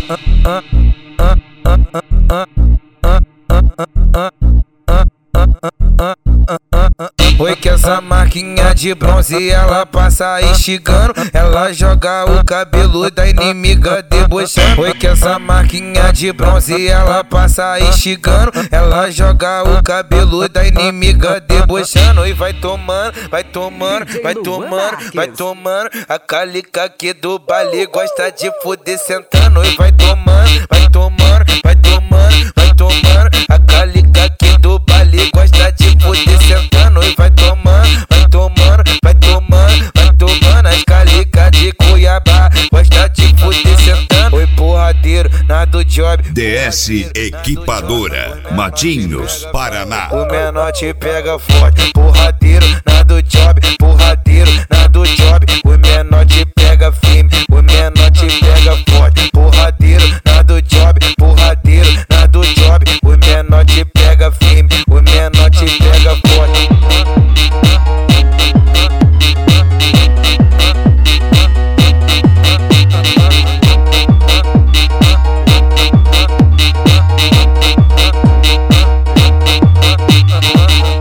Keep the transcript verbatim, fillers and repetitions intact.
Oi, que essa marquinha de bronze ela passa instigando, ela joga o cabelo da inimiga debochando. Oi, que essa marquinha de bronze ela passa instigando, ela joga o cabelo da inimiga debochando. E vai tomando, vai tomando, vai tomando, vai tomando. A calica aqui do baile gosta de foder sentando. E vai tomando, vai tomando, vai tomando, vai tomando. A calica aqui do baile gosta de foder sentando. E vai tomando, vai tomando, vai tomando, vai tomando. As calica de Cuiabá gosta de foder sentando. Oi, porradeiro, na do job. D S Equipadora, Matinhos, Paraná. O menor te pega forte, porradeiro, na do job. Porradeiro, na do job. O menor te pega firme, o menor te pega forte, porradeiro.